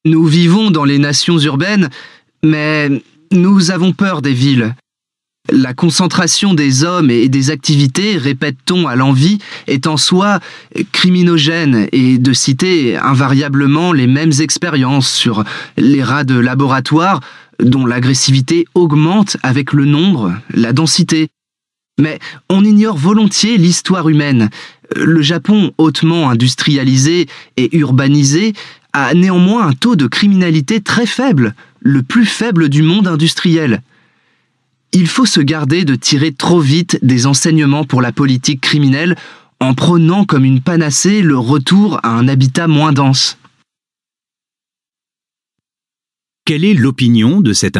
Nous vivons dans les nations urbaines, mais nous avons peur des villes. La concentration des hommes et des activités, répète-t-on à l'envi, est en soi criminogène, et de citer invariablement les mêmes expériences sur les rats de laboratoire dont l'agressivité augmente avec le nombre, la densité. Mais on ignore volontiers l'histoire humaine. Le Japon, hautement industrialisé et urbanisé, a néanmoins un taux de criminalité très faible, le plus faible du monde industriel. Il faut se garder de tirer trop vite des enseignements pour la politique criminelle en prônant comme une panacée le retour à un habitat moins dense. Quelle est l'opinion de cet intervenant ?